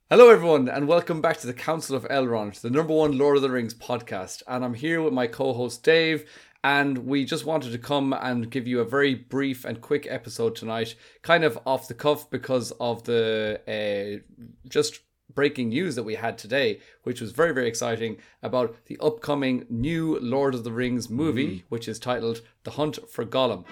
Hello everyone and welcome back to the Council of Elrond, the number one Lord of the Rings podcast. And I'm here with my co-host Dave, and we just wanted to come and give you a very brief and quick episode tonight, kind of off the cuff because of the just breaking news that we had today, which was very, very exciting, about the upcoming new Lord of the Rings movie, which is titled The Hunt for Gollum.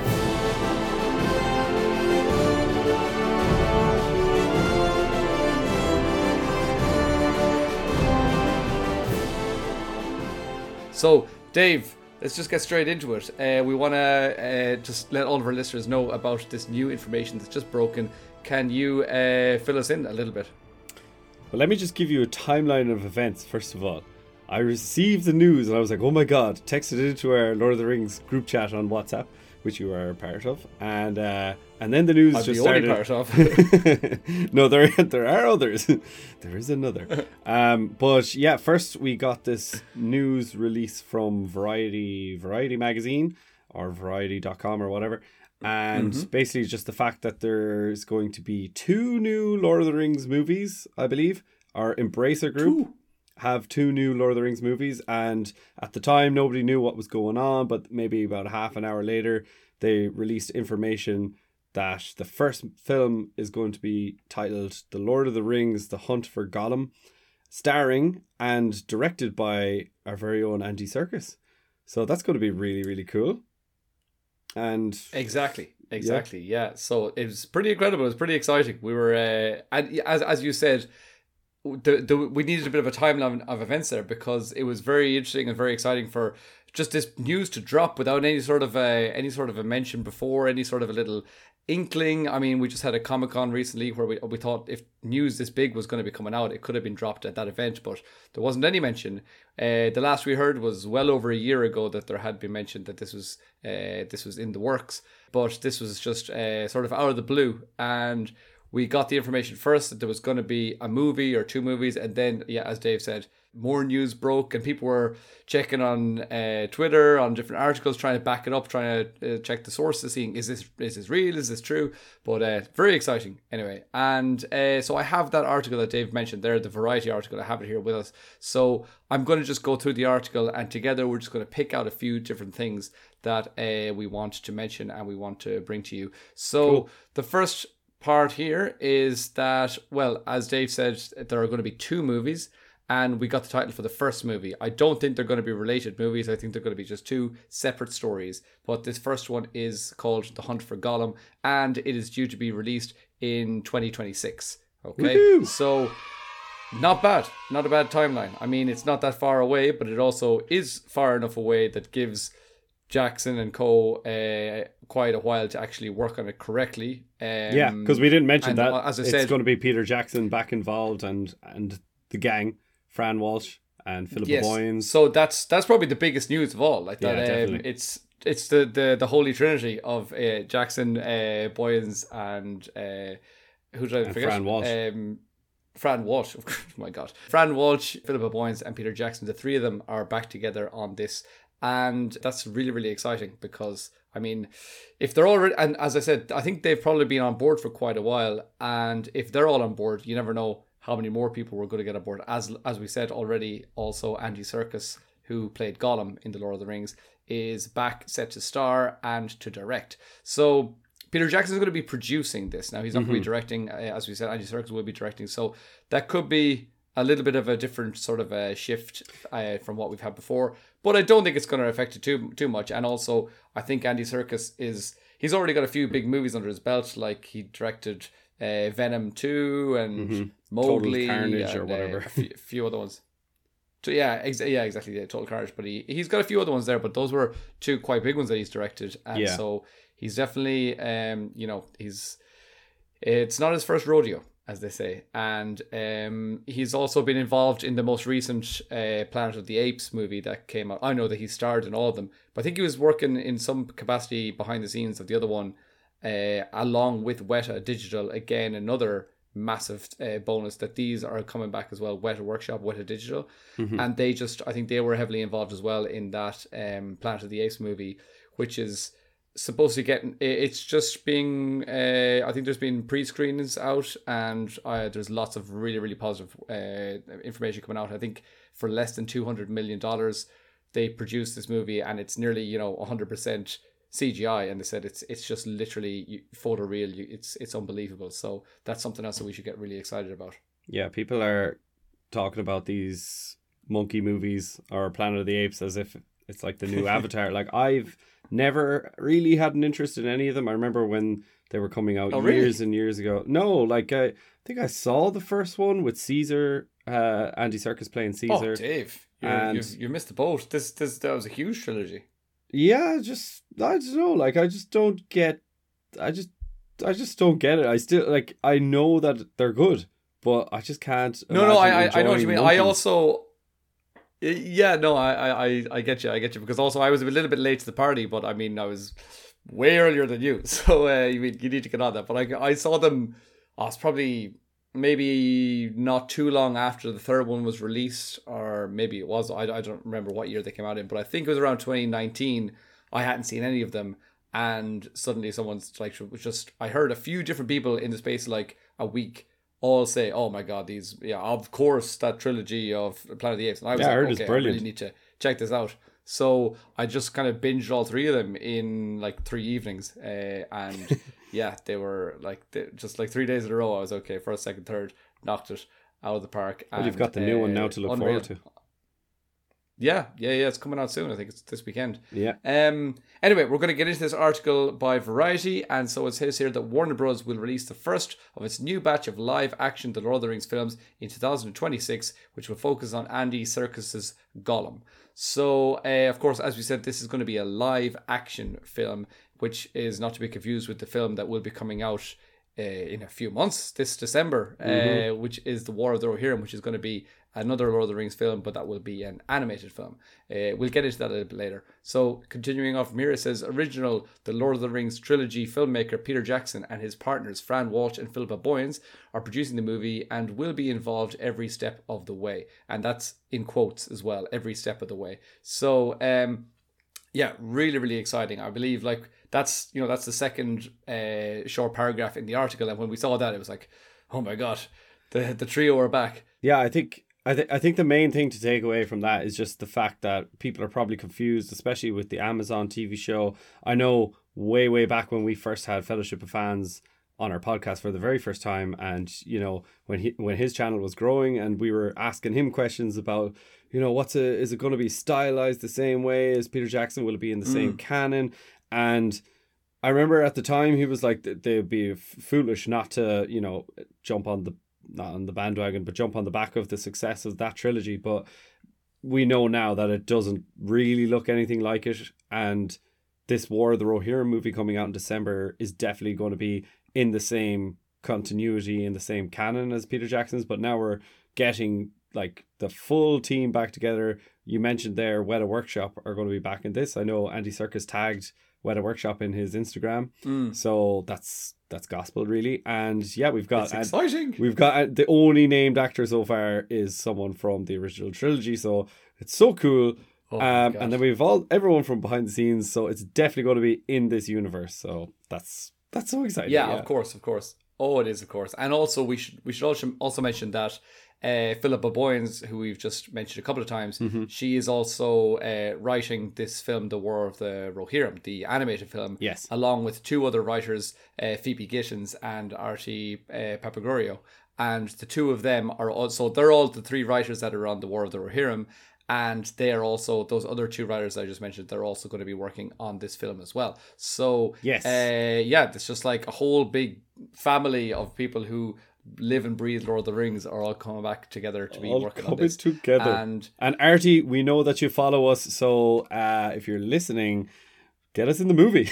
So, Dave, let's just get straight into it. We want to just let all of our listeners know about this new information that's just broken. Can you fill us in a little bit? Well, let me just give you a timeline of events, first of all. I received the news and I was like, oh my god, texted it into our Lord of the Rings group chat on WhatsApp, which you are a part of. And then the news just started. I'm the only part of. No, there are others. There is another. But yeah, first we got this news release from Variety magazine or variety.com or whatever. And basically just the fact that there's going to be 2 new Lord of the Rings movies, I believe. Our Embracer group have 2 new Lord of the Rings movies. And at the time, nobody knew what was going on. But maybe about half an hour later, they released information that the first film is going to be titled The Lord of the Rings, The Hunt for Gollum, starring and directed by our very own Andy Serkis. So that's going to be really, really cool. And Exactly. Yeah. So it was pretty incredible. It was pretty exciting. We were, and as you said, we needed a bit of a timeline of events there because it was very interesting and very exciting for just this news to drop without any sort of a mention before, any sort of a little inkling. I mean, we just had a Comic-Con recently where we thought if news this big was going to be coming out, it could have been dropped at that event, but there wasn't any mention. The last we heard was well over a year ago that there had been mentioned that this was in the works, but this was just sort of out of the blue, and we got the information first that there was going to be a movie or 2 movies, and then, yeah, as Dave said, more news broke and people were checking on Twitter, on different articles, trying to back it up, trying to check the sources, seeing is this real, is this true? But very exciting anyway. And so I have that article that Dave mentioned there, the Variety article. I have it here with us. So I'm going to just go through the article, and together we're just going to pick out a few different things that we want to mention and we want to bring to you. So cool. The first part here is that, well, as Dave said, there are going to be 2 movies. And we got the title for the first movie. I don't think they're going to be related movies. I think they're going to be just 2 separate stories. But this first one is called The Hunt for Gollum, and it is due to be released in 2026. Okay, Woo-hoo! So not bad. Not a bad timeline. I mean, it's not that far away, but it also is far enough away that gives Jackson and co quite a while to actually work on it correctly. Yeah, because we didn't mention that. As I it's said, going to be Peter Jackson back involved and the gang. Fran Walsh and Philippa Boyens. So that's probably the biggest news of all. Like that, definitely. It's the holy trinity of Jackson, Boyens, and who did I forget? Fran Walsh. Fran Walsh. Oh my God. Fran Walsh, Philippa Boyens, and Peter Jackson. The 3 of them are back together on this, and that's really, really exciting because, I mean, if they're already, and as I said, I think they've probably been on board for quite a while, and if they're all on board, you never know how many more people were going to get on board. As we said already, also Andy Serkis, who played Gollum in The Lord of the Rings, is back set to star and to direct. So Peter Jackson is going to be producing this. Now, he's not going to be directing. As we said, Andy Serkis will be directing. So that could be a little bit of a different sort of a shift from what we've had before. But I don't think it's going to affect it too much. And also, I think Andy Serkis he's already got a few big movies under his belt. Like he directed Venom 2 and Mowgli, Total Carnage and, or whatever. a few other ones. So exactly. Total Carnage. But he's got a few other ones there, but those were 2 quite big ones that he's directed, and so he's definitely it's not his first rodeo, as they say, and he's also been involved in the most recent Planet of the Apes movie that came out. I know that he starred in all of them, but I think he was working in some capacity behind the scenes of the other one, along with Weta Digital. Again, another massive bonus that these are coming back as well. Weta Workshop, Weta Digital, and I think they were heavily involved as well in that Planet of the Apes movie, which is supposed to get, it's just being, I think there's been pre-screenings out, and there's lots of really, really positive information coming out. I think for less than $200 million, they produced this movie, and it's nearly, 100% CGI, and they said it's just literally photoreal. It's unbelievable. So that's something else that we should get really excited about. Yeah, people are talking about these monkey movies or Planet of the Apes as if it's like the new Avatar. Like, I've never really had an interest in any of them. I remember when they were coming out years and years ago. No, like I think I saw the first one with Caesar, Andy Serkis playing Caesar. Oh, Dave, you missed the boat. That was a huge trilogy. Yeah, I don't know. Like, I just don't get it. I still, like, I know that they're good, but I just can't. No, I know what you mean. Monkeys. I also, yeah, no, I get you, because also I was a little bit late to the party, but I mean, I was way earlier than you, so you need to get on that. But I saw them. It's probably maybe not too long after the third one was released, or maybe it was. I don't remember what year they came out in, but I think it was around 2019. I hadn't seen any of them, and suddenly someone's like, I heard a few different people in the space of like a week all say, "Oh my god, these, yeah, of course, that trilogy of Planet of the Apes." And I was I heard it's brilliant. I really need to check this out. So I just kind of binged all three of them in like 3 evenings, and yeah, they were like just like 3 days in a row. I was okay, first, second, third, knocked it out of the park. Well, you've got the new one now to look forward to. Yeah, it's coming out soon. I think it's this weekend. Yeah. Anyway, we're going to get into this article by Variety, and so it says here that Warner Bros. Will release the first of its new batch of live-action The Lord of the Rings films in 2026, which will focus on Andy Serkis's Gollum. So, of course, as we said, this is going to be a live-action film, which is not to be confused with the film that will be coming out in a few months, this December, which is The War of the Rohirrim, which is going to be another Lord of the Rings film, but that will be an animated film. We'll get into that a little bit later. So, continuing off from here, it says, original The Lord of the Rings trilogy filmmaker Peter Jackson and his partners Fran Walsh and Philippa Boyens are producing the movie and will be involved every step of the way. And that's in quotes as well, every step of the way. So, yeah, really, really exciting. I believe like that's the second short paragraph in the article, and when we saw that, it was like, oh my god, the trio are back. Yeah, I think the main thing to take away from that is just the fact that people are probably confused, especially with the Amazon TV show. I know way back when we first had Fellowship of Fans on our podcast for the very first time, and when his channel was growing and we were asking him questions about, is it going to be stylized the same way as Peter Jackson? Will it be in the same canon? And I remember at the time he was like, they'd be foolish not to, jump on not on the bandwagon, but jump on the back of the success of that trilogy. But we know now that it doesn't really look anything like it. And this War of the Rohirrim movie coming out in December is definitely going to be in the same continuity, in the same canon as Peter Jackson's. But now we're getting like the full team back together. You mentioned there Weta Workshop are going to be back in this. I know Andy Serkis tagged Weta Workshop in his Instagram. So that's gospel, really. And yeah, we've got... It's exciting. We've got the only named actor so far is someone from the original trilogy. So it's so cool. And then we've everyone from behind the scenes. So it's definitely going to be in this universe. So that's so exciting. Yeah, of course. Oh, it is, of course. And also we should also mention that Philippa Boyens, who we've just mentioned a couple of times, she is also writing this film, The War of the Rohirrim, the animated film, yes, along with two other writers, Phoebe Gittins and Artie Papagorio. And the two of them are also, they're all the three writers that are on The War of the Rohirrim. And they are also, those other two writers I just mentioned, they're also going to be working on this film as well. So, yes, it's just like a whole big family of people who live and breathe Lord of the Rings are all coming back together to be all working on this together. And Artie, we know that you follow us, so if you're listening, get us in the movie.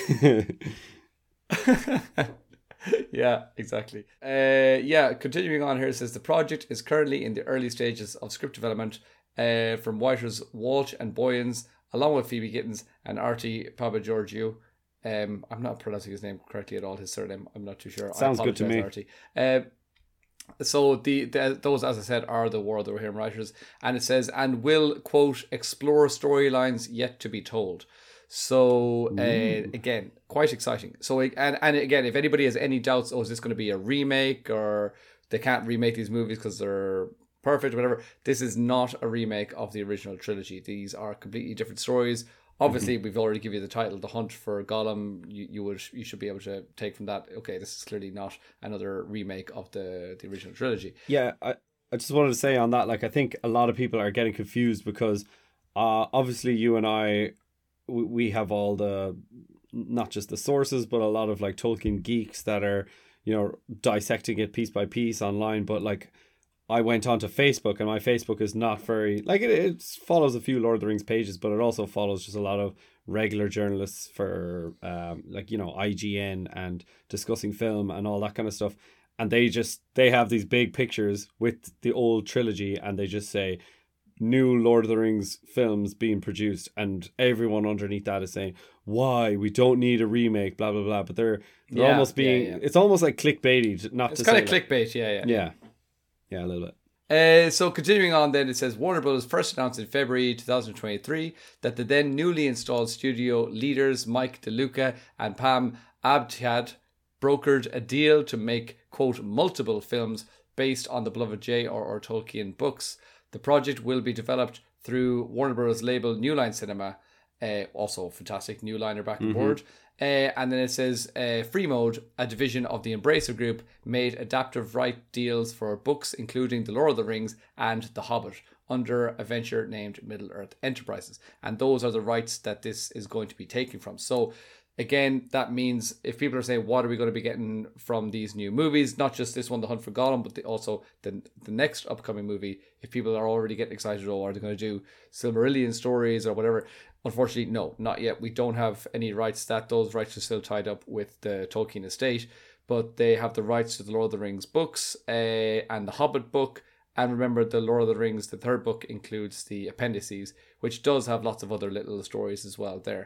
Yeah, exactly. Continuing on here, it says the project is currently in the early stages of script development from writers Walsh and Boyens, along with Phoebe Gittins and Artie Papageorgiou. I'm not pronouncing his name correctly at all, his surname. I'm not too sure. Sounds good to me. Artie. So those, as I said, are the War of the Rohirrim writers, and it says, and will, quote, explore storylines yet to be told. So again, quite exciting. So and again, if anybody has any doubts, is this going to be a remake or they can't remake these movies because they're perfect or whatever? This is not a remake of the original trilogy. These are completely different stories. Obviously, we've already given you the title, The Hunt for Gollum. You should be able to take from that, okay, this is clearly not another remake of the original trilogy. Yeah, I just wanted to say on that, like, I think a lot of people are getting confused because obviously you and I, we have all the, not just the sources, but a lot of like Tolkien geeks that are, dissecting it piece by piece online. But like, I went onto Facebook, and my Facebook is not very, like, it follows a few Lord of the Rings pages, but it also follows just a lot of regular journalists for IGN and discussing film and all that kind of stuff. And they have these big pictures with the old trilogy, and they just say new Lord of the Rings films being produced, and everyone underneath that is saying, why, we don't need a remake, blah blah blah. But they're almost being, it's almost like clickbaity, it's kind of clickbait. Yeah, a little bit. So continuing on then, it says Warner Bros. First announced in February 2023 that the then newly installed studio leaders Mike DeLuca and Pam Abdiad brokered a deal to make, quote, multiple films based on the beloved J.R.R. Tolkien books. The project will be developed through Warner Bros. Label New Line Cinema. Also fantastic, New Line are back on board. And then it says Free Mode, a division of the Embracer Group, made adaptive right deals for books including The Lord of the Rings and The Hobbit under a venture named Middle-earth Enterprises. And those are the rights that this is going to be taken from. So again, that means if people are saying, what are we going to be getting from these new movies? Not just this one, The Hunt for Gollum, but also the next upcoming movie. If people are already getting excited, are they going to do Silmarillion stories or whatever? Unfortunately, no, not yet. We don't have any rights. Those rights are still tied up with the Tolkien estate, but they have the rights to the Lord of the Rings books and the Hobbit book. And remember, the Lord of the Rings, the third book, includes the appendices, which does have lots of other little stories as well there.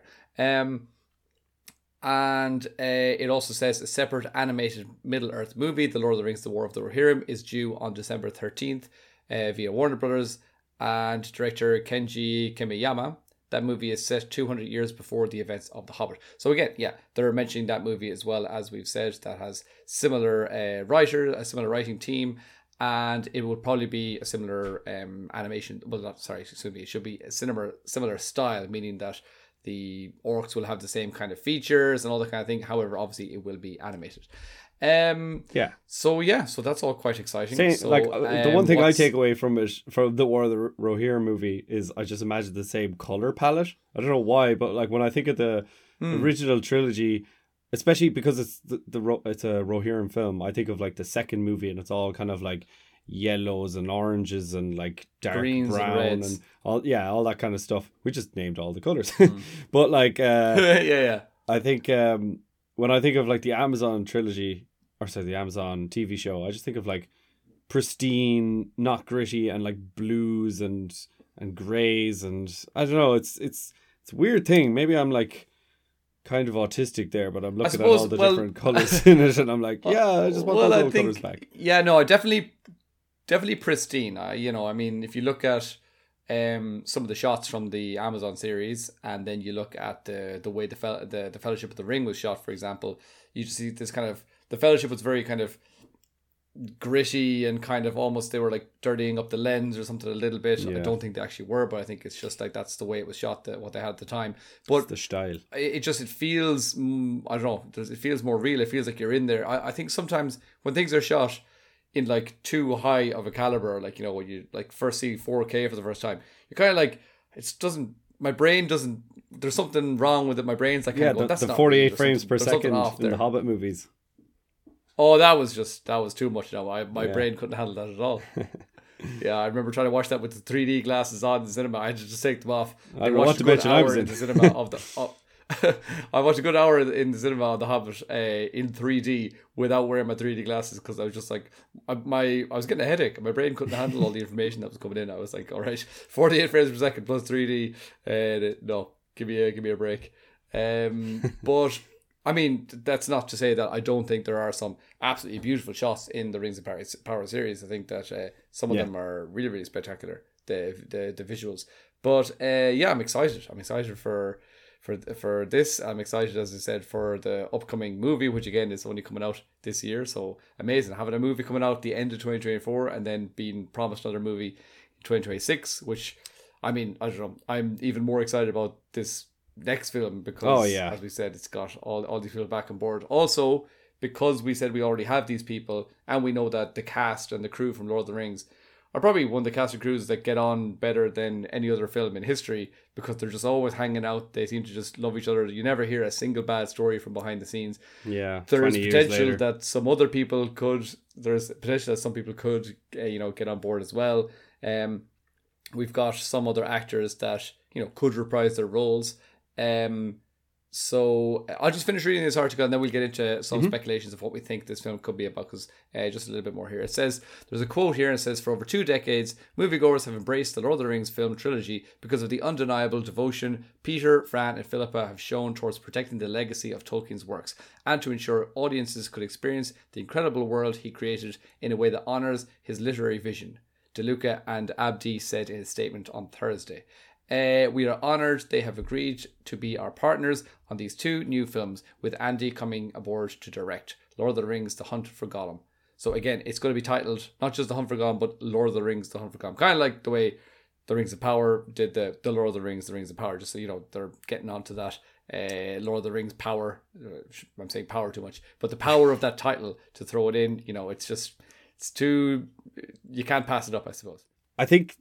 And it also says a separate animated Middle-earth movie, The Lord of the Rings, The War of the Rohirrim, is due on December 13th via Warner Brothers. And director Kenji Kamiyama, that movie is set 200 years before the events of The Hobbit. So again, they're mentioning that movie as well, as we've said, that has similar writer, a similar writing team, and it will probably be a similar animation. Well, not, sorry, excuse me, it should be a similar style, meaning that the orcs will have the same kind of features and all that kind of thing. However, obviously, it will be animated. So that's all quite exciting. The one thing I take away from it, from the War of the Rohirrim movie, is I just imagine the same color palette. I don't know why, but like when I think of the original trilogy, especially because it's it's a Rohirrim film, I think of like the second movie, and it's all kind of like yellows and oranges and like dark greens brown and all that kind of stuff. We just named all the colors. But like I think when I think of like the Amazon trilogy, or sorry, the Amazon TV show, I just think of like pristine, not gritty, and like blues and grays, and I don't know, it's a weird thing. Maybe I'm like kind of autistic there, but I'm looking at all the different colors in it, and I'm like, I just want those colors back. Yeah, no, definitely pristine. I mean, if you look at some of the shots from the Amazon series, and then you look at the way the Fellowship of the Ring was shot, for example, you just see this kind of, the Fellowship was very kind of gritty and kind of almost, they were like dirtying up the lens or something a little bit. I don't think they actually were, but I think it's just like that's the way it was shot, what they had at the time. But it's the style. It feels, I don't know, it feels more real. It feels like you're in there. I think sometimes when things are shot in like too high of a caliber, like, when you like first see 4K for the first time, you're kind of like, my brain doesn't, there's something wrong with it. My brain's like, that's the not 48 frames per second in the Hobbit movies. Oh, that was too much. My brain couldn't handle that at all. I remember trying to watch that with the 3D glasses on in the cinema. I had to just take them off. I watched a good hour in the cinema of the. I watched a good hour in the cinema of The Hobbit in 3D without wearing my 3D glasses, because I was just like, I was getting a headache. My brain couldn't handle all the information that was coming in. I was like, all right, 48 frames per second plus 3D. No, give me a break. But I mean, that's not to say that I don't think there are some absolutely beautiful shots in the Rings of Power series. I think that some of them are really, really spectacular, the visuals. But I'm excited. I'm excited for for this. I'm excited, as I said, for the upcoming movie, which again is only coming out this year. So amazing having a movie coming out at the end of 2024 and then being promised another movie in 2026. Which, I mean, I don't know. I'm even more excited about this next film because, as we said, it's got all these people back on board. Also, because we said we already have these people, and we know that the cast and the crew from Lord of the Rings are probably one of the cast and crews that get on better than any other film in history, because they're just always hanging out. They seem to just love each other. You never hear a single bad story from behind the scenes. Yeah, there's potential that some other people could. There's potential that some people could, get on board as well. We've got some other actors that could reprise their roles. So I'll just finish reading this article and then we'll get into some speculations of what we think this film could be about, because just a little bit more here. It says, there's a quote here and it says, for over 2 decades, moviegoers have embraced the Lord of the Rings film trilogy because of the undeniable devotion Peter, Fran and Philippa have shown towards protecting the legacy of Tolkien's works and to ensure audiences could experience the incredible world he created in a way that honours his literary vision, DeLuca and Abdi said in a statement on Thursday. We are honoured they have agreed to be our partners on these 2 new films, with Andy coming aboard to direct Lord of the Rings, The Hunt for Gollum. So again, it's going to be titled not just The Hunt for Gollum, but Lord of the Rings, The Hunt for Gollum. Kind of like the way The Rings of Power did the Lord of the Rings, The Rings of Power, just so they're getting onto that Lord of the Rings power. I'm saying power too much, but the power of that title to throw it in, it's too, you can't pass it up, I suppose. I think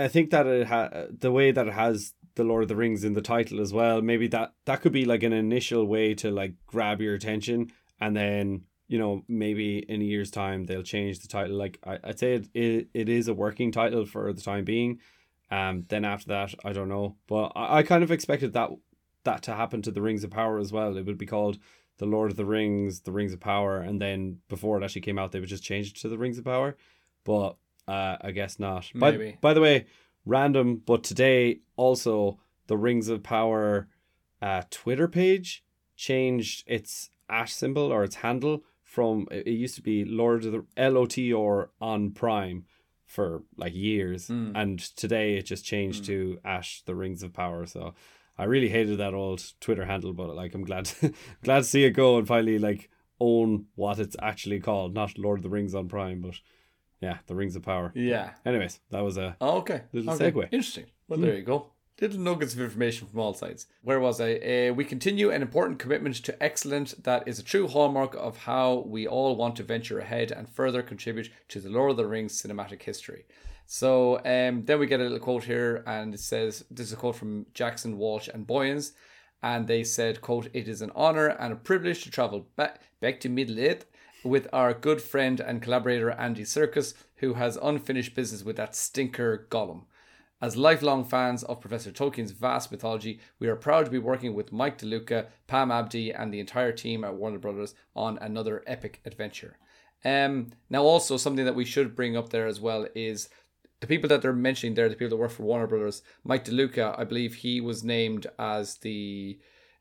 that the way that it has the Lord of the Rings in the title as well, maybe that could be like an initial way to like grab your attention, and then maybe in a year's time they'll change the title. Like I'd say it is a working title for the time being. Then after that, I don't know, but I kind of expected that to happen to the Rings of Power as well. It would be called the Lord of the Rings of Power, and then before it actually came out, they would just change it to the Rings of Power. But I guess not. Maybe. By the way, random, but today also the Rings of Power Twitter page changed its @ symbol or its handle from, it used to be Lord of the LOTR on Prime for like years, and today it just changed to @ the Rings of Power. So I really hated that old Twitter handle, but like I'm glad to see it go and finally like own what it's actually called, not Lord of the Rings on Prime, but yeah, the Rings of Power. Yeah. Anyways, that was a little segue. Interesting. Well, there you go. Little nuggets of information from all sides. Where was I? We continue an important commitment to excellence that is a true hallmark of how we all want to venture ahead and further contribute to the Lord of the Rings cinematic history. So then we get a little quote here, and it says, this is a quote from Jackson, Walsh and Boyens, and they said, quote, "It is an honour and a privilege to travel back to Middle-earth with our good friend and collaborator Andy Serkis, who has unfinished business with that stinker Gollum. As lifelong fans of Professor Tolkien's vast mythology, we are proud to be working with Mike DeLuca, Pam Abdi, and the entire team at Warner Brothers on another epic adventure." Now also something that we should bring up there as well is the people that they're mentioning there, the people that work for Warner Brothers. Mike DeLuca, I believe he was named as the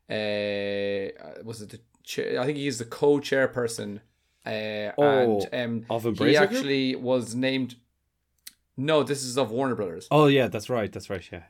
I think he's the co-chairperson of Embracer. He actually was named. No, this is of Warner Brothers. Oh yeah, that's right. Yeah.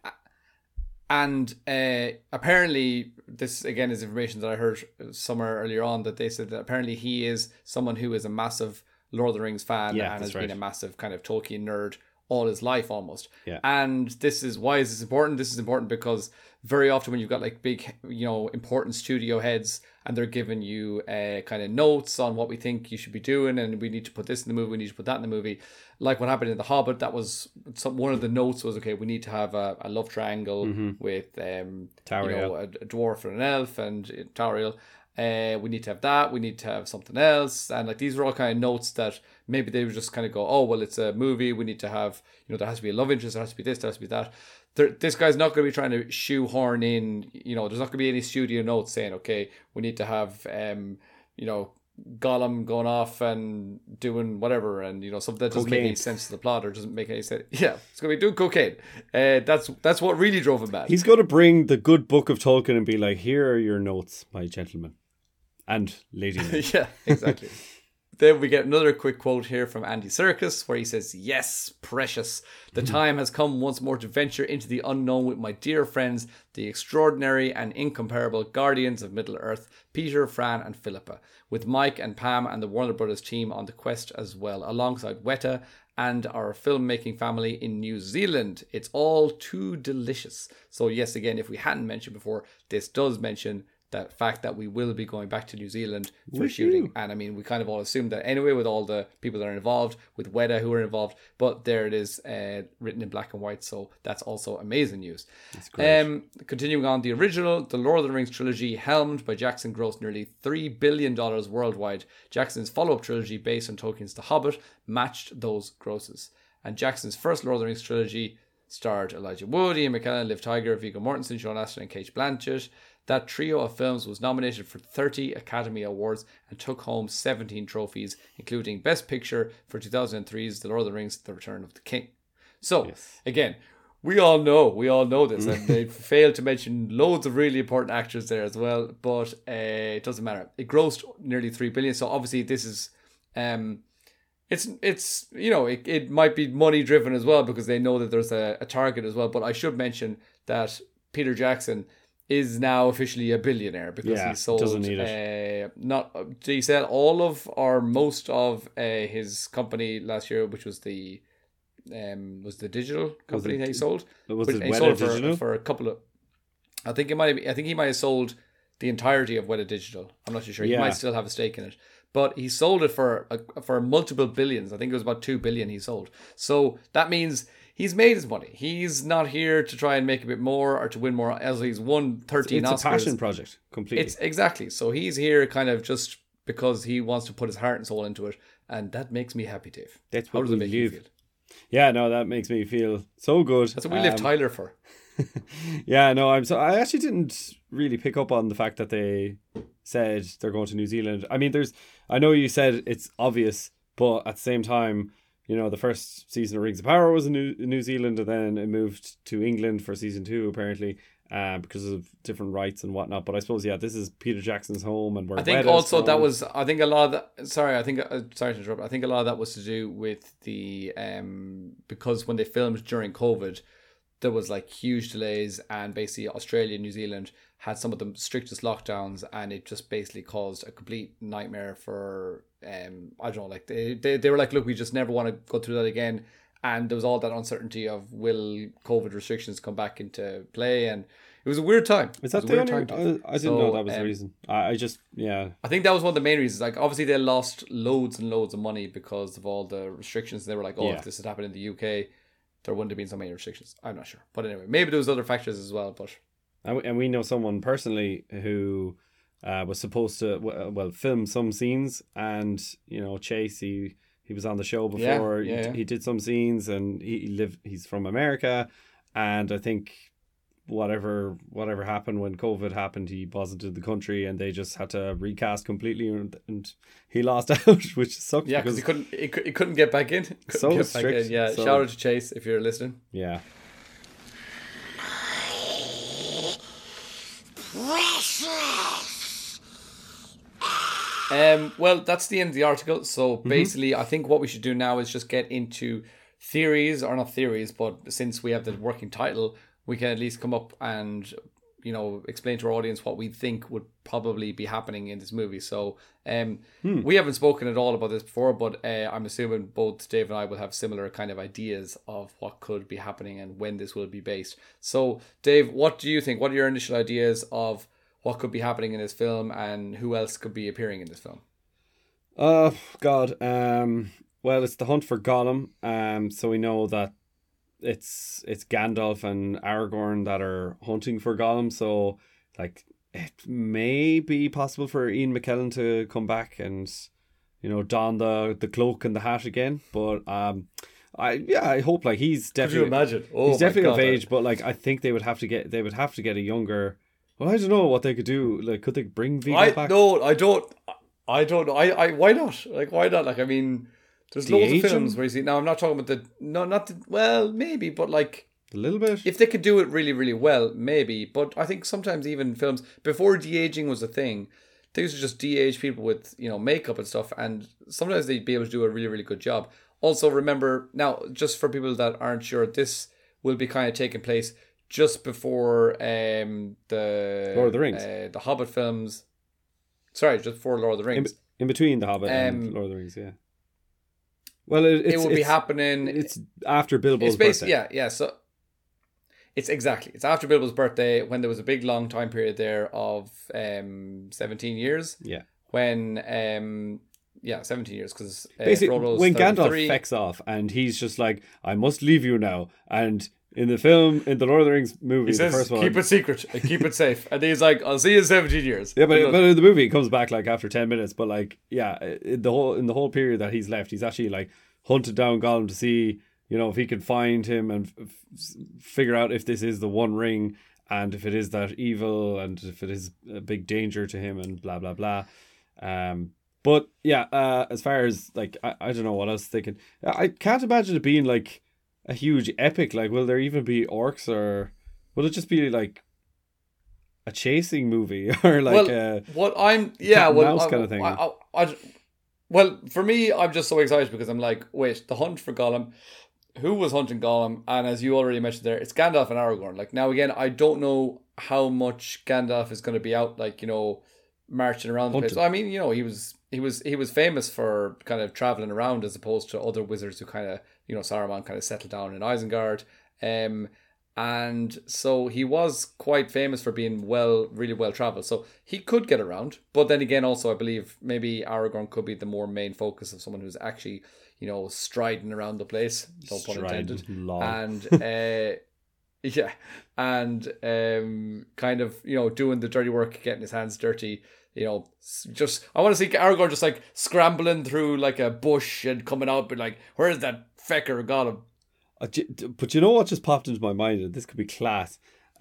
And apparently, this again is information that I heard somewhere earlier on, that they said that apparently he is someone who is a massive Lord of the Rings fan and has been a massive kind of Tolkien nerd all his life almost. Yeah. And this is, why is this important? This is important because very often when you've got like big, important studio heads and they're giving you kind of notes on what we think you should be doing, and we need to put this in the movie, we need to put that in the movie. Like what happened in The Hobbit, that was one of the notes was, okay, we need to have a love triangle with Tauriel. A dwarf and an elf and Tauriel. We need to have that, we need to have something else, and like these are all kind of notes that maybe they would just kind of go, oh well, it's a movie, we need to have, there has to be a love interest, there has to be this, there has to be that. This guy's not going to be trying to shoehorn in, there's not going to be any studio notes saying, okay, we need to have Gollum going off and doing whatever, and something that doesn't make any sense to the plot or doesn't make any sense. Yeah, it's going to be doing cocaine. That's what really drove him mad. He's going to bring the good book of Tolkien and be like, here are your notes, my gentlemen and lady. Yeah, exactly. Then we get another quick quote here from Andy Serkis where he says, "Yes, precious. The time has come once more to venture into the unknown with my dear friends, the extraordinary and incomparable guardians of Middle-earth, Peter, Fran and Philippa, with Mike and Pam and the Warner Brothers team on the quest as well, alongside Weta and our filmmaking family in New Zealand. It's all too delicious." So yes, again, if we hadn't mentioned before, this does mention that fact that we will be going back to New Zealand for shooting. And I mean, we kind of all assumed that anyway with all the people that are involved, with Weta who are involved, but there it is written in black and white. So that's also amazing news. That's great. Continuing on, the original, the Lord of the Rings trilogy, helmed by Jackson, grossed nearly $3 billion worldwide. Jackson's follow-up trilogy based on Tolkien's The Hobbit matched those grosses. And Jackson's first Lord of the Rings trilogy starred Elijah Wood, Ian McKellen, Liv Tyler, Viggo Mortensen, Sean Astin and Cate Blanchett. That trio of films was nominated for 30 Academy Awards and took home 17 trophies, including Best Picture for 2003's The Lord of the Rings, The Return of the King. So, again, we all know this, and they failed to mention loads of really important actors there as well, but it doesn't matter. It grossed nearly $3 billion, so obviously this is... It's you know, it might be money driven as well because they know that there's a target as well, but I should mention that Peter Jackson is now officially a billionaire because he sold doesn't need it. Did he sell all of or most of his company last year, which was the digital company that he sold? Was it he Weta sold Digital? for a couple of... I think he might have sold the entirety of Weta Digital. I'm not too sure. He might still have a stake in it. But he sold it for multiple billions. I think it was about $2 billion he sold. So that means he's made his money. He's not here to try and make a bit more or to win more, as he's won 13 Oscars. It's a passion project, completely. It's exactly. So he's here kind of just because he wants to put his heart and soul into it. And that makes me happy, Dave. That's How what does it make you feel? Yeah, no, that makes me feel so good. That's what we Liv Tyler for. Yeah, no, I actually didn't really pick up on the fact that they said they're going to New Zealand. I mean, I know you said it's obvious, but at the same time, you know, the first season of Rings of Power was in New Zealand, and then it moved to England for season 2 apparently, because of different rights and whatnot. But I suppose this is Peter Jackson's home, and I think also that was. I think a lot of that. Sorry to interrupt. I think a lot of that was to do with the because when they filmed during COVID, there was like huge delays, and basically Australia and New Zealand had some of the strictest lockdowns, and it just basically caused a complete nightmare for I don't know, like they were like, look, we just never want to go through that again, and there was all that uncertainty of will COVID restrictions come back into play, and it was a weird time. Is that the only time? I didn't know that was the reason. I just I think that was one of the main reasons. Like obviously they lost loads and loads of money because of all the restrictions. They were like, if this had happened in the UK, there wouldn't have been so many restrictions. I'm not sure. But anyway, maybe there was other factors as well. But and we know someone personally who was supposed to film some scenes, and you know, Chase, he was on the show before. He did some scenes, and he's from America, and I think whatever happened when COVID happened, he wasn't in the country, and they just had to recast completely, and he lost out, which sucked. Yeah, because he couldn't get back in. So strict. Yeah, shout out to Chase if you're listening. Yeah. Well, that's the end of the article. So basically, I think what we should do now is just get into theories, or not theories, but since we have the working title, we can at least come up and, you know, explain to our audience what we think would probably be happening in this movie. So we haven't spoken at all about this before, but I'm assuming both Dave and I will have similar kind of ideas of what could be happening and when this will be based. So Dave, what do you think? What are your initial ideas of what could be happening in this film, and who else could be appearing in this film? God. Well, it's the hunt for Gollum. So we know that it's Gandalf and Aragorn that are hunting for Gollum. So, like, it may be possible for Ian McKellen to come back and, you know, don the cloak and the hat again. But I hope, like, he's definitely. Could you imagine? He's definitely of age, but like I think they would have to get a younger. Well, I don't know what they could do. Like, could they bring Viggo back? No, I don't know. Why not? Like, why not? Like, I mean, there's loads of films where you see. Now, I'm not talking about well, maybe, but like a little bit. If they could do it really, really well, maybe. But I think sometimes even films before de-aging was a thing, they used to just de-age people with, you know, makeup and stuff, and sometimes they'd be able to do a really, really good job. Also, remember, now, just for people that aren't sure, this will be kind of taking place just before the Lord of the Rings. The Hobbit films. Sorry, just before Lord of the Rings. In between the Hobbit and Lord of the Rings, yeah. Well, it will be happening. It's after Bilbo's birthday. Yeah. So it's after Bilbo's birthday, when there was a big long time period there of 17 years. Yeah. When 17 years, because basically Frodo's when 33. Gandalf fecks off and he's just like, I must leave you now, and in the film, in the Lord of the Rings movie, he says, the first one, keep it secret and keep it safe, and he's like, I'll see you in 17 years. Yeah, but in the movie, he comes back like after 10 minutes. But like, yeah, in the whole period that he's left, he's actually like hunted down Gollum to see, you know, if he can find him and figure out if this is the One Ring, and if it is that evil, and if it is a big danger to him, and blah blah blah. But yeah, as far as like, I don't know what I was thinking. I can't imagine it being like a huge epic. Like, will there even be orcs, or will it just be like a chasing movie, or like mouse kind of thing? Well, for me, I'm just so excited because I'm like, wait, the hunt for Gollum. Who was hunting Gollum? And as you already mentioned there, it's Gandalf and Aragorn. Like, now again, I don't know how much Gandalf is going to be out, like, you know, marching around the place. So, I mean, you know, he was famous for kind of traveling around, as opposed to other wizards who kind of, you know, Saruman kind of settled down in Isengard. And so he was quite famous for being really well traveled. So he could get around. But then again, also, I believe maybe Aragorn could be the more main focus of someone who's actually, you know, striding around the place. No pun intended. And kind of, you know, doing the dirty work, getting his hands dirty. You know, just, I want to see Aragorn just like scrambling through like a bush and coming out, but like, where's that fecker Gollum? But you know what just popped into my mind, and this could be class.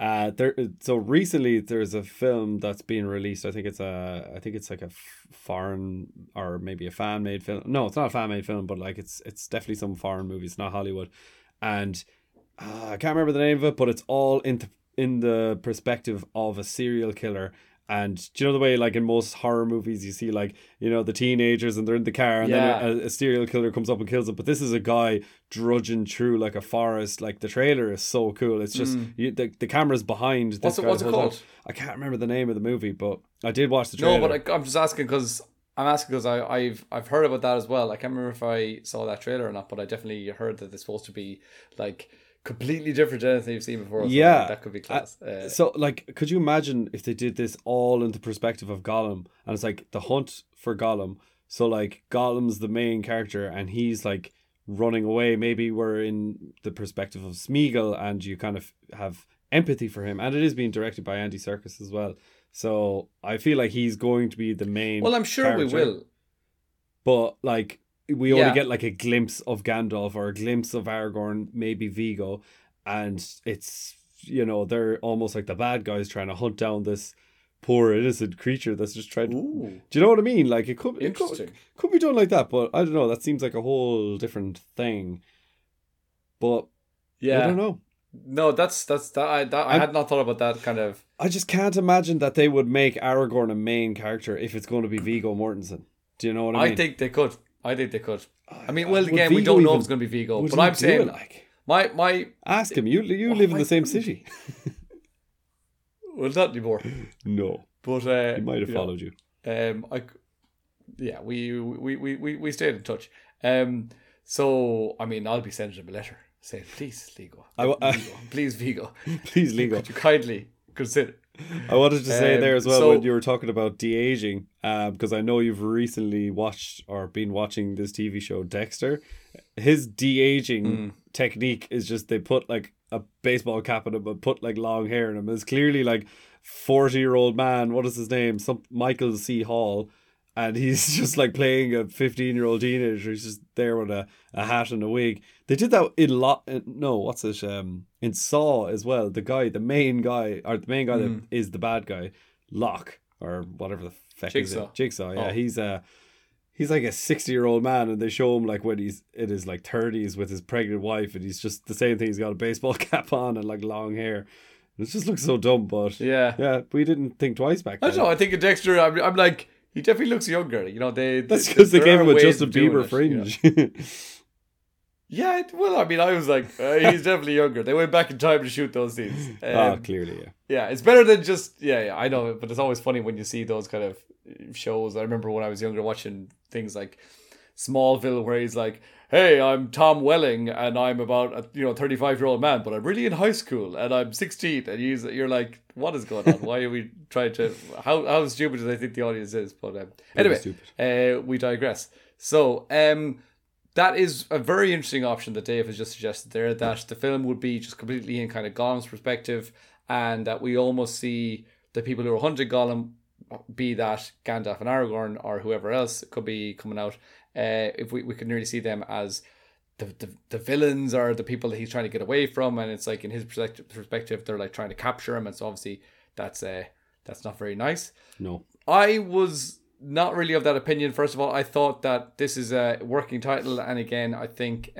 So recently there's a film that's being released. I think it's like a foreign, or maybe a fan made film. No, it's not a fan made film, but like it's definitely some foreign movie. It's not Hollywood, and I can't remember the name of it, but it's all in the perspective of a serial killer. And do you know the way, like in most horror movies, you see like, you know, the teenagers and they're in the car, and then a serial killer comes up and kills them. But this is a guy drudging through like a forest. Like, the trailer is so cool. It's just the camera's behind this guy. What's it called? I can't remember the name of the movie, but I did watch the trailer. No, but I'm just asking because I've heard about that as well. I can't remember if I saw that trailer or not, but I definitely heard that it's supposed to be like completely different to anything you've seen before. So yeah, that could be class. So like, could you imagine if they did this all in the perspective of Gollum, and it's like the hunt for Gollum. So like, Gollum's the main character and he's like running away. Maybe we're in the perspective of Smeagol and you kind of have empathy for him, and it is being directed by Andy Serkis as well. So I feel like he's going to be the main. Well, I'm sure character. We will. But like, we only get like a glimpse of Gandalf or a glimpse of Aragorn, maybe Viggo, and it's, you know, they're almost like the bad guys trying to hunt down this poor innocent creature that's just trying to. Ooh. Do you know what I mean? Like, it could be done like that, but I don't know. That seems like a whole different thing. But yeah, I don't know. No, that's I had not thought about that kind of. I just can't imagine that they would make Aragorn a main character if it's going to be Viggo Mortensen. Do you know what I mean? I think they could. I think. I mean, well, again, we don't know if it's going to be Viggo, but I'm saying, like, my ask him. You live in the same city. Well, not anymore. No, but he might have followed you. We stayed in touch. So I mean, I'll be sending him a letter saying, please, Viggo, please, Viggo, please, Viggo, could you kindly consider. I wanted to say there as well, when you were talking about de-aging, because I know you've recently watched or been watching this TV show Dexter. His de-aging technique is just, they put like a baseball cap on him and put like long hair in him. It's clearly like 40-year-old man, what is his name? Michael C. Hall. And he's just like playing a 15-year-old teenager. He's just there with a hat and a wig. They did that in Saw as well. The main guy that is the bad guy, Locke, or whatever the feck is it? Jigsaw, yeah. Oh. He's like a 60-year-old man, and they show him like when he's in his like 30s with his pregnant wife, and he's just the same thing. He's got a baseball cap on and like long hair. It just looks so dumb, but yeah, we didn't think twice back I then. don't know. I think in Dexter, I'm like, he definitely looks younger. You know, That's because they there gave are him a ways Justin of doing Bieber it, fringe. you know. Yeah, well, I mean, I was like, he's definitely younger. They went back in time to shoot those scenes. Clearly, yeah. Yeah, it's better than just yeah, I know, but it's always funny when you see those kind of shows. I remember when I was younger watching things like Smallville, where he's like, "Hey, I'm Tom Welling, and I'm about a 35-year-old man, but I'm really in high school, and I'm 16." And you're like, "What is going on? Why are we trying to? How stupid do they think the audience is?" But anyway, we digress. So that is a very interesting option that Dave has just suggested there, that the film would be just completely in kind of Gollum's perspective, and that we almost see the people who are hunting Gollum, be that Gandalf and Aragorn or whoever else could be coming out, if we can really see them as the villains or the people that he's trying to get away from, and it's like in his perspective they're like trying to capture him, and so obviously that's not very nice. No. I was not really of that opinion. First of all, I thought that this is a working title, and again, I think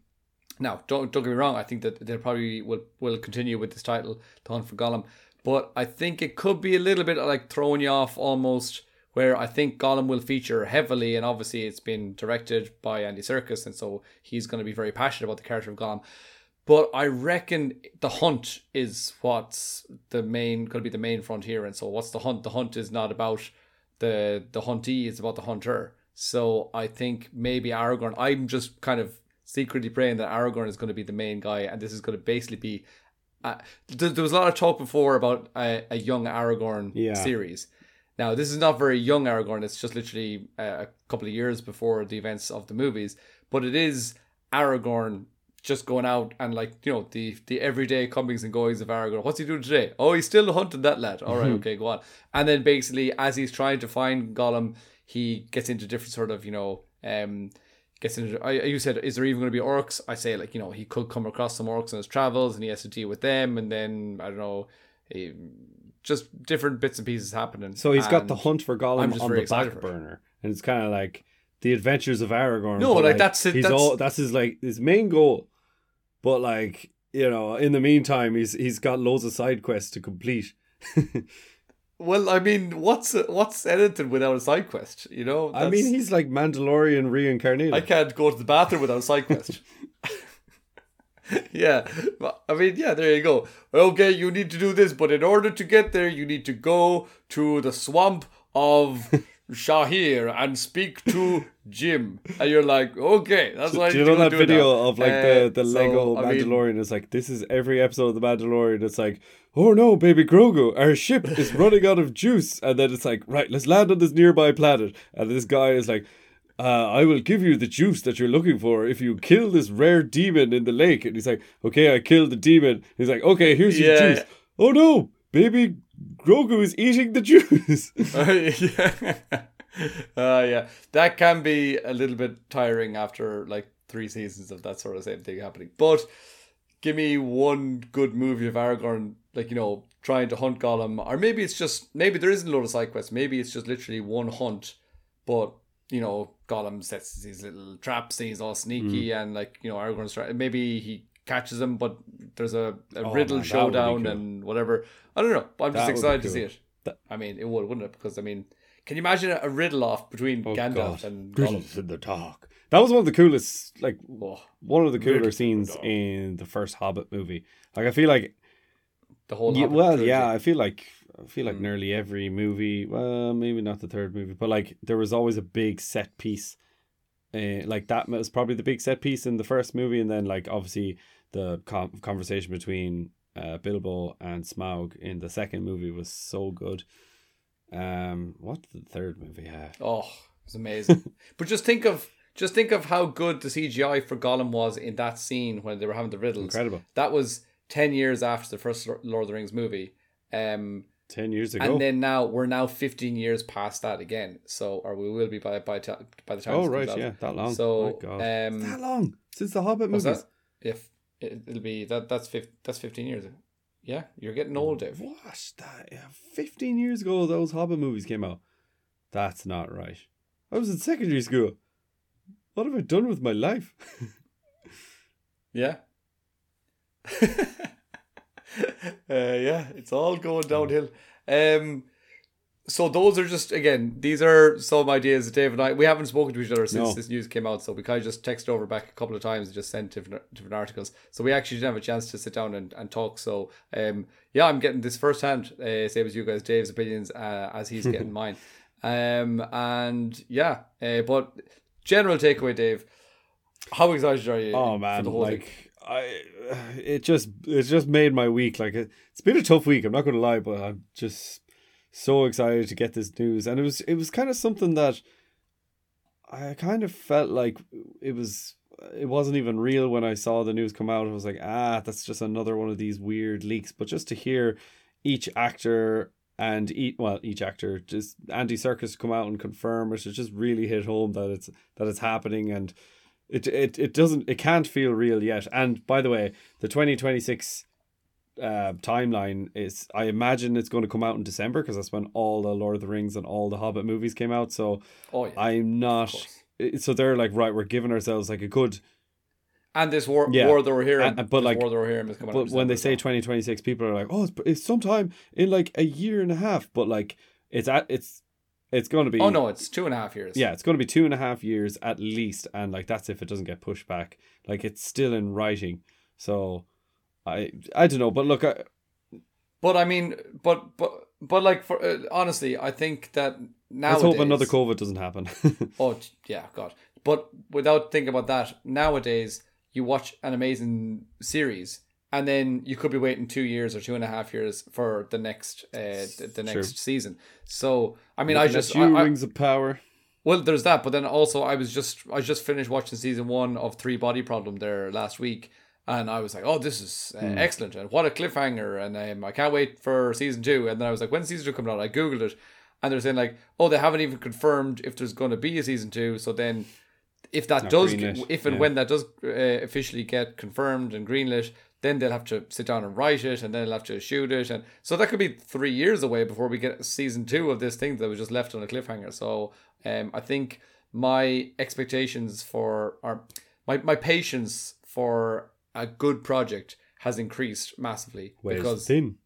now don't get me wrong, I think that they probably will continue with this title, The Hunt for Gollum, but I think it could be a little bit like throwing you off almost, where I think Gollum will feature heavily, and obviously it's been directed by Andy Serkis, and so he's going to be very passionate about the character of Gollum. But I reckon the hunt is what's going to be the main frontier, and so what's the hunt? The hunt is not about the huntee, is about the hunter. So I think maybe Aragorn, I'm just kind of secretly praying that Aragorn is going to be the main guy, and this is going to basically be there was a lot of talk before about a young Aragorn series. Now this is not very young Aragorn, it's just literally a couple of years before the events of the movies, but it is Aragorn just going out and the everyday comings and goings of Aragorn. What's he doing today? Oh, he's still hunting that lad. All right, okay, go on. And then basically, as he's trying to find Gollum, he gets into different sort of, gets into. You said, is there even going to be orcs? I say, he could come across some orcs on his travels, and he has to deal with them, and then I don't know, just different bits and pieces happening. So he's got the hunt for Gollum on the back burner, and it's kind of like the Adventures of Aragorn. No, that's it. That's his main goal. But in the meantime, he's got loads of side quests to complete. Well, I mean, what's edited without a side quest? I mean, he's like Mandalorian reincarnated. I can't go to the bathroom without a side quest. Yeah, I mean, yeah, there you go. Okay, you need to do this, but in order to get there, you need to go to the swamp of Shahir and speak to Jim, and you're like, okay, that's why. Do you know that video of the Lego Mandalorian? It's like, this is every episode of the Mandalorian. It's like, oh no, baby Grogu, our ship is running out of juice, and then it's like, right, let's land on this nearby planet, and this guy is like, I will give you the juice that you're looking for if you kill this rare demon in the lake. And he's like, okay, I killed the demon. He's like, okay, here's your juice. Yeah. Oh no, baby Grogu is eating the juice. Yeah, that can be a little bit tiring after 3 seasons of that sort of same thing happening. But give me one good movie of Aragorn, trying to hunt Gollum, or maybe there isn't a lot of side quests. Maybe it's just literally one hunt, but Gollum sets these little traps and he's all sneaky, and Aragorn's trying. Maybe he catches him, but there's a riddle showdown and whatever. I don't know, but I'm just excited to see it. I mean, it wouldn't it? Because can you imagine a riddle off between Gandalf and Gollum? Riddles in the dark. That was one of the coolest, one of the cooler scenes in the first Hobbit movie. I feel like the whole Hobbit trilogy. I feel like nearly every movie, well, maybe not the third movie, but there was always a big set piece. That was probably the big set piece in the first movie, and then obviously the conversation between Bilbo and Smaug in the second movie was so good. What did the third movie have? Oh, it was amazing. But just think of how good the CGI for Gollum was in that scene when they were having the riddles. Incredible. That was 10 years after the first Lord of the Rings movie. 10 years ago. And then we're 15 years past that again. So, or we will be by the time. Oh, right, yeah, that long. So, my God. That long since the Hobbit movies. If it'll be that's 15 years. Yeah, you're getting old, Dave. What? 15 years ago, those Hobbit movies came out. That's not right. I was in secondary school. What have I done with my life? Yeah. Yeah, it's all going downhill. So those are just, again, these are some ideas that Dave and I, we haven't spoken to each other since this news came out, so we kind of just texted over back a couple of times and just sent different articles. So we actually didn't have a chance to sit down and talk. So yeah, I'm getting this firsthand, same as you guys, Dave's opinions as he's getting mine. And yeah, but general takeaway, Dave, how excited are you? Oh man, for the whole like thing? it just made my week. Like it's been a tough week, I'm not going to lie, but I'm just so excited to get this news. And it was kind of something that I kind of felt like it wasn't even real when I saw the news come out. I was like, that's just another one of these weird leaks. But just to hear each actor and each actor, just Andy Serkis come out and confirm it, it just really hit home that it's happening. And it can't feel real yet. And by the way, the 2026 timeline is, I imagine it's going to come out in December, because that's when all the Lord of the Rings and all the Hobbit movies came out. So I'm not, so they're like, right, we're giving ourselves like a good, and this war that we're hearing, but like, war that we're hearing is coming out. But when they say 2026, people are like, oh, it's sometime in like a year and a half. But like, it's going to be, oh no, it's 2.5 years. Yeah, it's going to be 2.5 years at least, and like that's if it doesn't get pushed back. Like, it's still in writing, so I don't know, but look, but I mean, but like, for honestly, I think that nowadays, let's hope another COVID doesn't happen. Oh yeah, God! But without thinking about that, nowadays you watch an amazing series, and then you could be waiting 2 years or 2.5 years for the next next season. So I mean, Rings of Power. Well, there's that, but then also I just finished watching season 1 of 3 Body Problem there last week. And I was like, oh, this is excellent. And what a cliffhanger. And I can't wait for season 2. And then I was like, when's season 2 coming out? I Googled it. And they're saying like, oh, they haven't even confirmed if there's going to be a season 2. So then if that when that does officially get confirmed and greenlit, then they'll have to sit down and write it. And then they'll have to shoot it. And so that could be 3 years away before we get season 2 of this thing that was just left on a cliffhanger. So I think my expectations for, or my patience for a good project has increased massively. Because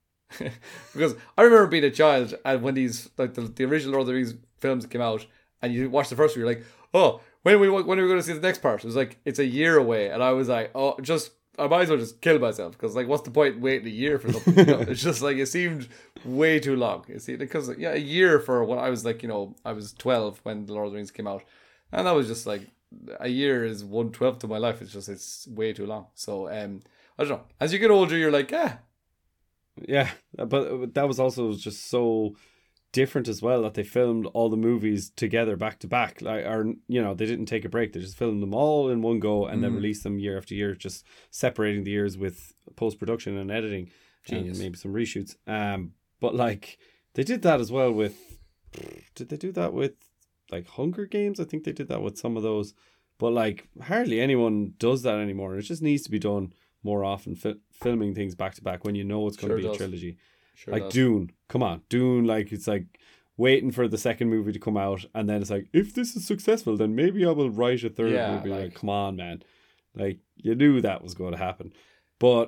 I remember being a child, and when these, like the original Lord of the Rings films came out, and you watch the first one, you're like, oh, when are we going to see the next part? It was like, it's a year away, and I was like, oh, I might as well just kill myself, because like, what's the point waiting a year for something? It's just like, it seemed way too long. You see, because a year for when I was like, I was 12 when the Lord of the Rings came out, and that was just like, a year is 1/12 of my life. It's way too long. So I don't know. As you get older, you're like, yeah. But that was also just so different as well, that they filmed all the movies together back to back. Like, or they didn't take a break. They just filmed them all in one go and then released them year after year, just separating the years with post production and editing. Genius. And maybe some reshoots. But like, they did that as well with. Did they do that with? Like Hunger Games? I think they did that with some of those, but like hardly anyone does that anymore. It just needs to be done more often, filming things back to back when you know it's going to be a trilogy. Like Dune, come on, Dune, like it's like waiting for the second movie to come out, and then it's like, if this is successful, then maybe I will write a third movie. Like, come on, man, like you knew that was going to happen. But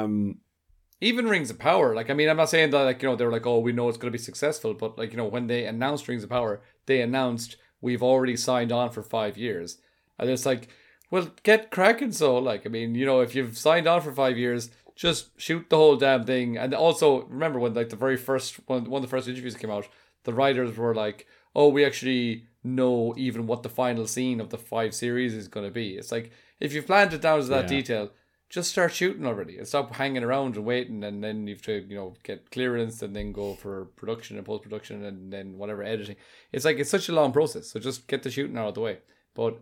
even Rings of Power, like, I mean, I'm not saying that, like, they were like, oh, we know it's going to be successful, but like, when they announced Rings of Power, they announced we've already signed on for 5 years. And it's like, well, get cracking. So like, I mean, if you've signed on for 5 years, just shoot the whole damn thing. And also remember when like the very first one of the first interviews came out, the writers were like, oh, we actually know even what the final scene of the 5 series is going to be. It's like, if you've planned it down to that detail, just start shooting already and stop hanging around and waiting, and then you have to, get clearance and then go for production and post-production and then whatever editing. It's like, it's such a long process. So just get the shooting out of the way. But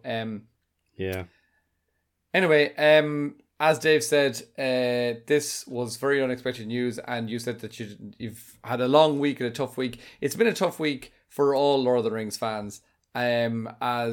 anyway, as Dave said, this was very unexpected news, and you said that you've had a long week and a tough week. It's been a tough week for all Lord of the Rings fans. Well, I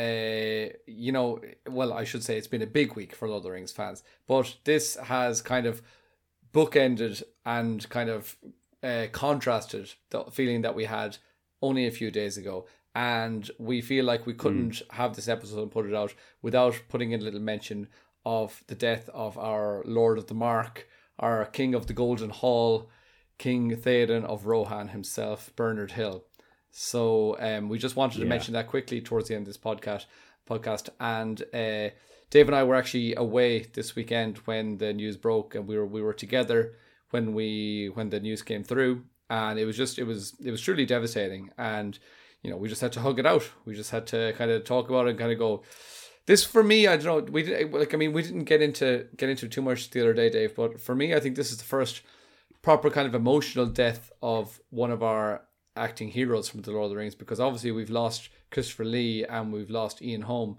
should say it's been a big week for Lord of the Rings fans, but this has kind of bookended and kind of contrasted the feeling that we had only a few days ago. And we feel like we couldn't have this episode and put it out without putting in a little mention of the death of our Lord of the Mark, our king of the Golden Hall, King Theoden of Rohan himself, Bernard Hill. So we just wanted to mention that quickly towards the end of this podcast. And Dave and I were actually away this weekend when the news broke, and we were together when the news came through, and it was truly devastating. And we just had to hug it out. We just had to kind of talk about it and kind of go, this for me, I don't know, we didn't get into too much the other day, Dave, but for me, I think this is the first proper kind of emotional death of one of our acting heroes from the Lord of the Rings, because obviously we've lost Christopher Lee and we've lost Ian Holm.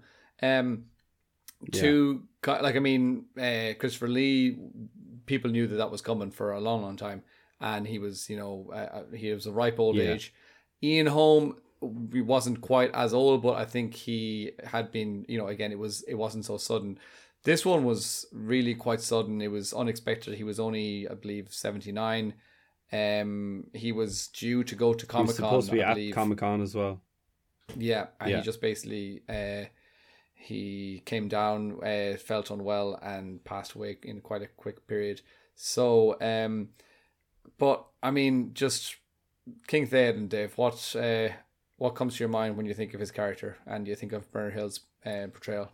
Christopher Lee, people knew that was coming for a long, long time, and he was, he was a ripe old age. Ian Holm, he wasn't quite as old, but I think he had been, again, it wasn't so sudden. This one was really quite sudden. It was unexpected. He was only, I believe, 79. He was due to go to Comic-Con. He was supposed to be at Comic-Con as well. Yeah, and he just basically he came down, felt unwell, and passed away in quite a quick period. So, but I mean, just King Theoden, Dave. What comes to your mind when you think of his character and you think of Bernard Hill's portrayal?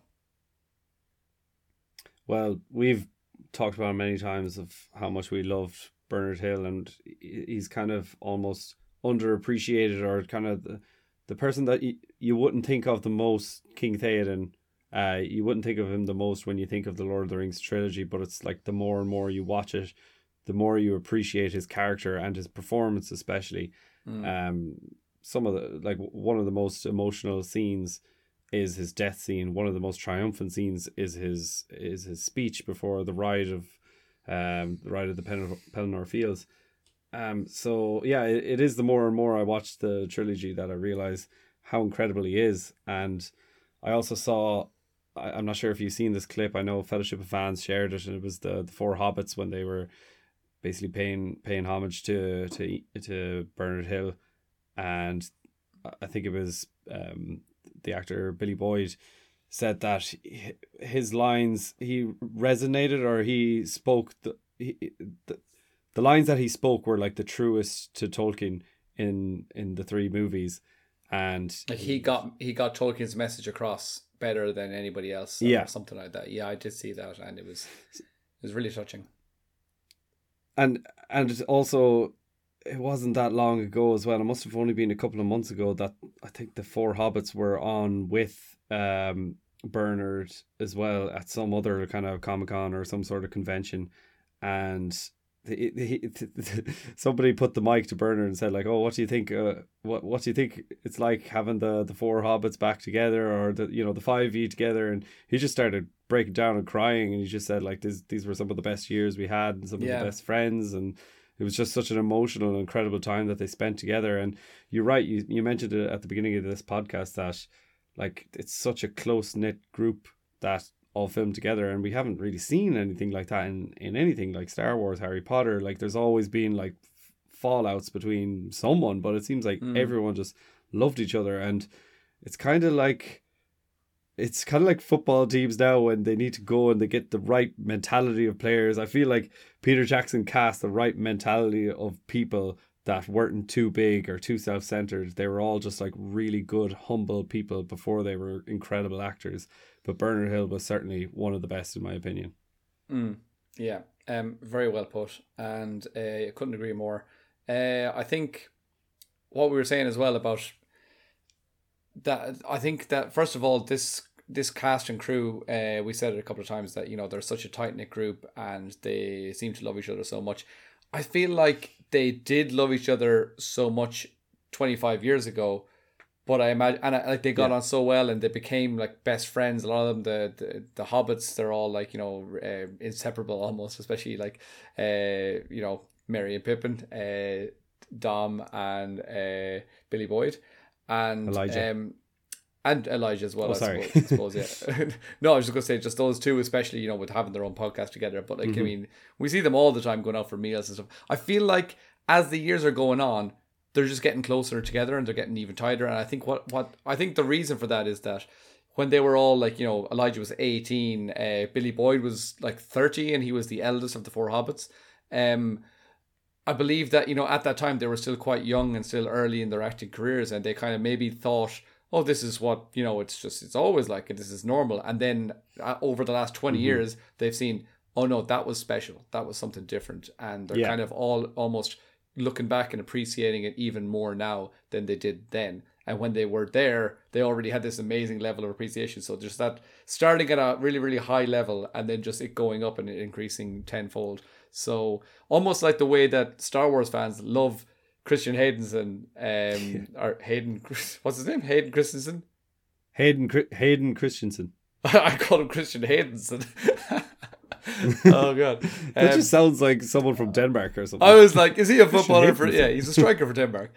Well, we've talked about it many times of how much we loved Bernard Hill, and he's kind of almost underappreciated, or kind of the person that you wouldn't think of the most. King Theoden, you wouldn't think of him the most when you think of the Lord of the Rings trilogy, but it's like the more and more you watch it, the more you appreciate his character and his performance, especially. Some of the, one of the most emotional scenes is his death scene. One of the most triumphant scenes is his speech before the ride of the Pelennor Fields. So yeah, it is the more and more I watch the trilogy that I realize how incredible he is. And I also saw, I'm not sure if you've seen this clip, I know Fellowship of Fans shared it, and it was the four hobbits when they were basically paying homage to Bernard Hill. And I think it was the actor Billy Boyd said that his lines, he resonated, or he spoke, the lines that he spoke were like the truest to Tolkien in the three movies. And he got Tolkien's message across better than anybody else, or something like that. Yeah, I did see that, and it was really touching. And also, it wasn't that long ago as well. It must have only been a couple of months ago that I think the four hobbits were on with Bernard as well at some other kind of Comic-Con or some sort of convention, and somebody put the mic to Bernard and said, like, "Oh, what do you think? What do you think it's like having the four hobbits back together, or the 5e together?" And he just started breaking down and crying, and he just said, like, these were some of the best years we had, and some of the best friends, and it was just such an emotional and incredible time that they spent together. And you're right, you mentioned it at the beginning of this podcast that, like, it's such a close-knit group that all filmed together, and we haven't really seen anything like that in anything like Star Wars, Harry Potter. Like, there's always been like fallouts between someone, but it seems like everyone just loved each other. And it's kind of like football teams now, when they need to go and they get the right mentality of players. I feel like Peter Jackson cast the right mentality of people that weren't too big or too self-centered. They were all just like really good, humble people before they were incredible actors. But Bernard Hill was certainly one of the best, in my opinion. Yeah, very well put, and I couldn't agree more. I think what we were saying as well about that, I think that first of all, this cast and crew, we said it a couple of times that they're such a tight-knit group and they seem to love each other so much. I feel like they did love each other so much 25 years ago, but I imagine, and like they got on so well and they became like best friends. A lot of them, the hobbits, they're all like inseparable almost, especially like Merry and Pippin, Dom and Billy Boyd, and Elijah. And Elijah as well. I suppose yeah. No, I was just gonna say just those two, especially with having their own podcast together. But like I mean, we see them all the time going out for meals and stuff. I feel like as the years are going on, they're just getting closer together and they're getting even tighter. And I think what I think the reason for that is that when they were all like, you know, Elijah was 18, Billy Boyd was like 30, and he was the eldest of the four hobbits. I believe that, you know, at that time they were still quite young and still early in their acting careers, and they kind of maybe thought, oh, this is what, you know, it's always like it, this is normal. And then over the last 20 years, they've seen, oh no, that was special. That was something different. And they're kind of all almost looking back and appreciating it even more now than they did then. And when they were there, they already had this amazing level of appreciation. So just that starting at a really, really high level and then just it going up and increasing tenfold. So almost like the way that Star Wars fans love Christian Haydenson, or Hayden, what's his name? Hayden Christensen? Hayden Christensen. I call him Christian Haydenson. Oh god, that just sounds like someone from Denmark or something. I was like, is he a footballer? Yeah, he's a striker for Denmark.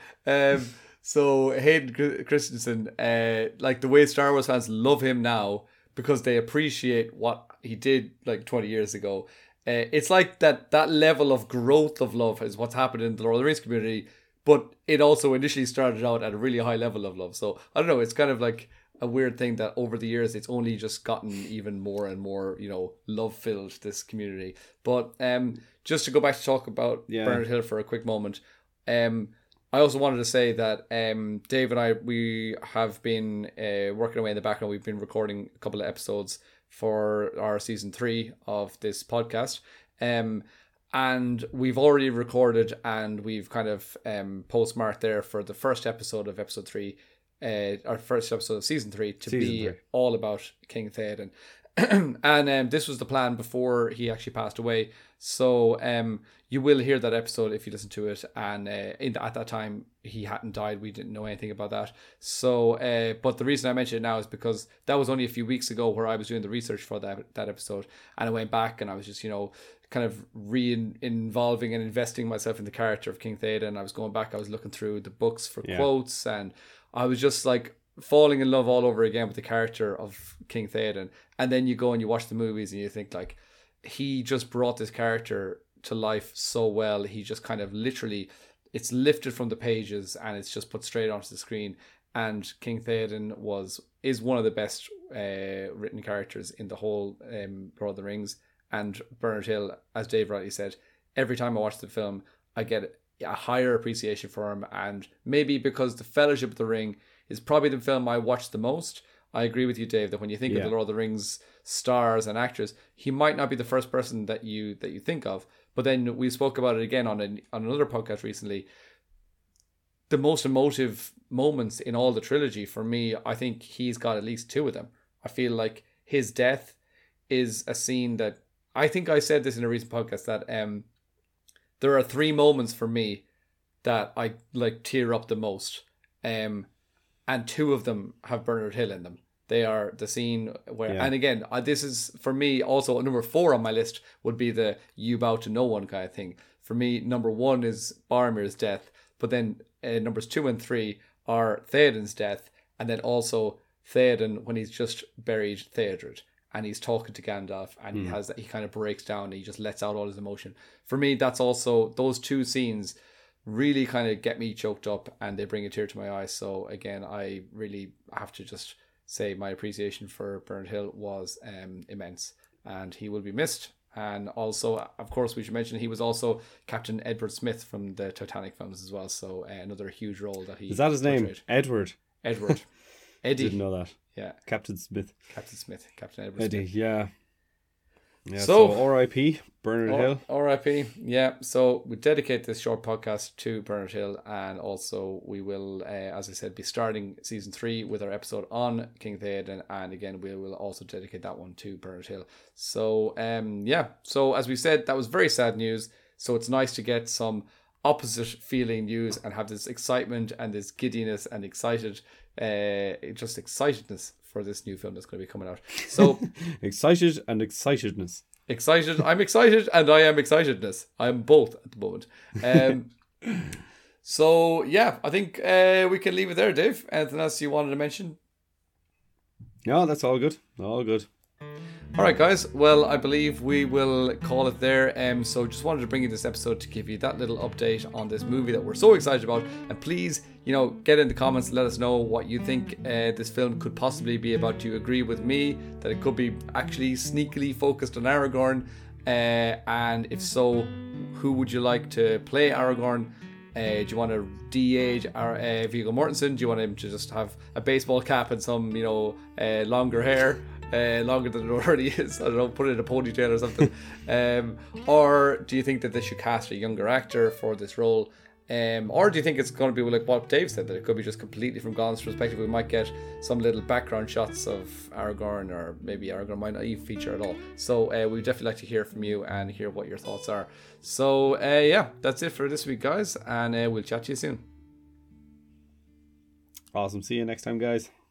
So Hayden Christensen, like the way Star Wars fans love him now because they appreciate what he did like 20 years ago. It's like that level of growth of love is what's happened in the Lord of the Rings community, but it also initially started out at a really high level of love. So I don't know, it's kind of like a weird thing that over the years it's only just gotten even more and more, you know, love filled, this community. But just to go back to talk about Bernard Hill for a quick moment, I also wanted to say that Dave and I, we have been working away in the background. We've been recording a couple of episodes for our season 3 of this podcast. And we've already recorded and we've kind of postmarked there for the first episode of episode 3, our first episode of season 3 to be all about King Theoden. And this was the plan before he actually passed away. So you will hear that episode if you listen to it. And at that time, he hadn't died. We didn't know anything about that. So, but the reason I mention it now is because that was only a few weeks ago where I was doing the research for that episode. And I went back and I was just, you know, kind of involving and investing myself in the character of King Theoden. I was going back, I was looking through the books for quotes, and I was just like falling in love all over again with the character of King Theoden. And then you go and you watch the movies and you think like, he just brought this character to life so well. He just kind of literally, it's lifted from the pages and it's just put straight onto the screen. And King Theoden is one of the best written characters in the whole Lord of the Rings. And Bernard Hill, as Dave rightly said, every time I watch the film, I get a higher appreciation for him. And maybe because The Fellowship of the Ring is probably the film I watch the most. I agree with you, Dave, that when you think of the Lord of the Rings stars and actors, he might not be the first person that you think of. But then we spoke about it again on another podcast recently. The most emotive moments in all the trilogy, for me, I think he's got at least 2 of them. I feel like his death is a scene that, I think I said this in a recent podcast, that there are 3 moments for me that I like tear up the most. And 2 of them have Bernard Hill in them. They are the scene where, and again, this is for me also number 4 on my list would be the "you bow to no one" kind of thing. For me, number 1 is Boromir's death, but then numbers 2 and 3 are Theoden's death, and then also Theoden when he's just buried Theodred and he's talking to Gandalf and he kind of breaks down and he just lets out all his emotion. For me, that's also, those 2 scenes really kind of get me choked up and they bring a tear to my eyes. So again, I really have to just say my appreciation for Bernard Hill was immense, and he will be missed. And also, of course, we should mention he was also Captain Edward Smith from the Titanic films as well. So another huge role that he... Is that his name? Edward. Eddie. Didn't know that. Yeah. Captain Edward Eddie, Smith. yeah. Yeah, so R.I.P. Bernard Hill. R.I.P. Yeah, so we dedicate this short podcast to Bernard Hill, and also we will, as I said, be starting season 3 with our episode on King Theoden, and again we will also dedicate that one to Bernard Hill. So so as we said, that was very sad news, so it's nice to get some opposite feeling news and have this excitement and this giddiness and excitedness for this new film that's going to be coming out. So excited and excitedness. Excited. I'm excited and I am excitedness. I am both at the moment. So yeah, I think we can leave it there, Dave. Anything else you wanted to mention? No, that's all good. All good. All right, guys. Well, I believe we will call it there. So just wanted to bring you this episode to give you that little update on this movie that we're so excited about. And please, get in the comments, let us know what you think this film could possibly be about. Do you agree with me that it could be actually sneakily focused on Aragorn? And if so, who would you like to play Aragorn? Do you want to de-age Viggo Mortensen? Do you want him to just have a baseball cap and some, longer hair? Longer than it already is. I don't know, put it in a ponytail or something. Or do you think that they should cast a younger actor for this role? Or do you think it's going to be like what Dave said, that it could be just completely from Gollum's perspective? We might get some little background shots of Aragorn, or maybe Aragorn might not even feature at all. So we'd definitely like to hear from you and hear what your thoughts are. So that's it for this week, guys, and we'll chat to you soon. Awesome. See you next time, guys.